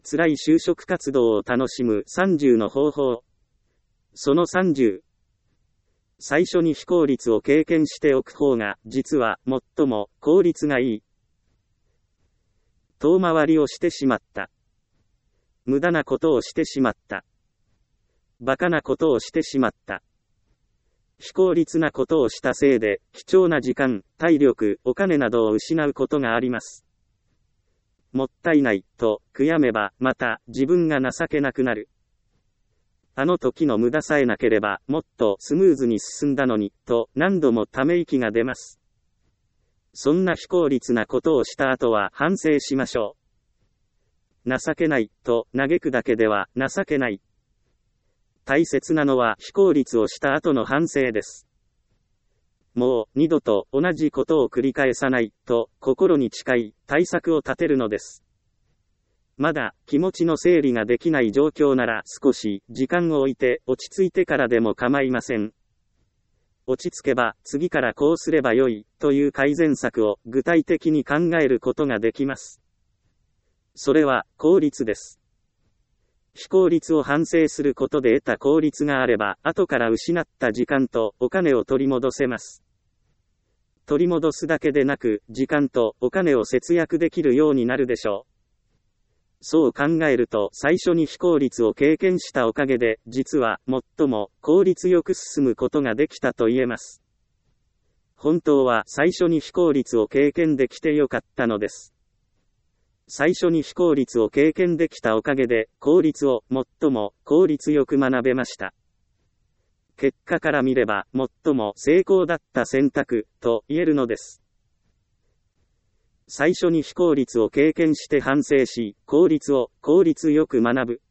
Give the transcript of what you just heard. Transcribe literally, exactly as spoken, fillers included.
辛い就職活動を楽しむさんじゅうの方法。そのさんじゅう。最初に非効率を経験しておく方が、実は、最も、効率がいい。遠回りをしてしまった。無駄なことをしてしまった。馬鹿なことをしてしまった。非効率なことをしたせいで、貴重な時間、体力、お金などを失うことがあります。もったいない、と、悔やめば、また、自分が情けなくなる。あの時の無駄さえなければ、もっとスムーズに進んだのに、と何度もため息が出ます。そんな非効率なことをした後は反省しましょう。情けない、と嘆くだけでは情けない。大切なのは非効率をした後の反省です。もう二度と同じことを繰り返さない、と心に誓い、対策を立てるのです。まだ気持ちの整理ができない状況なら少し時間を置いて落ち着いてからでも構いません。落ち着けば次からこうすればよいという改善策を具体的に考えることができます。それは効率です。非効率を反省することで得た効率があれば後から失った時間とお金を取り戻せます。取り戻すだけでなく時間とお金を節約できるようになるでしょう。そう考えると最初に非効率を経験したおかげで実は最も効率よく進むことができたと言えます。本当は最初に非効率を経験できてよかったのです。最初に非効率を経験できたおかげで効率を最も効率よく学べました。結果から見れば最も成功だった選択と言えるのです。最初に非効率を経験して反省し、効率を効率よく学ぶ。